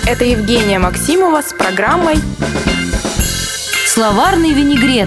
Это Евгения Максимова с программой Словарный винегрет.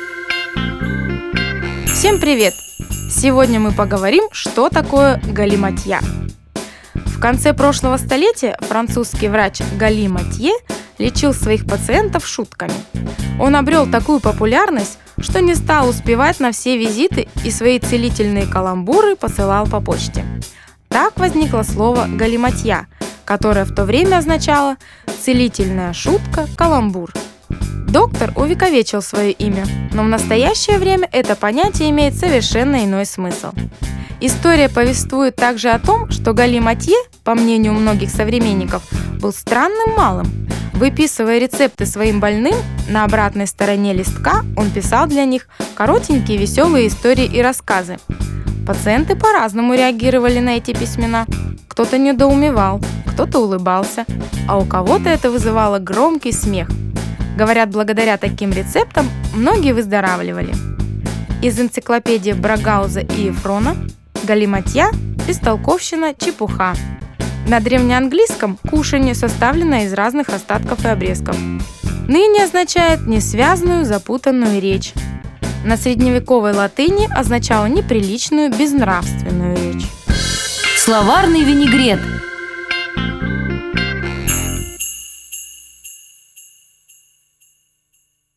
Всем привет! Сегодня мы поговорим, что такое галиматья. В конце прошлого столетия французский врач Гали Матье лечил своих пациентов шутками. Он обрел такую популярность, что не стал успевать на все визиты и свои целительные каламбуры посылал по почте. Так возникло слово галиматья, которое в то время означало «целительная шутка, каламбур». Доктор увековечил свое имя, но в настоящее время это понятие имеет совершенно иной смысл. История повествует также о том, что Гали Матье, по мнению многих современников, был странным малым. Выписывая рецепты своим больным, на обратной стороне листка он писал для них коротенькие веселые истории и рассказы. Пациенты по-разному реагировали на эти письмена. Кто-то недоумевал, кто-то улыбался, а у кого-то это вызывало громкий смех. Говорят, благодаря таким рецептам многие выздоравливали. Из энциклопедии Брагауза и Ефрона галиматья – бестолковщина, чепуха. На древнеанглийском кушанье составлено из разных остатков и обрезков. Ныне означает несвязную, запутанную речь. На средневековой латыни означало неприличную, безнравственную речь. Словарный винегрет.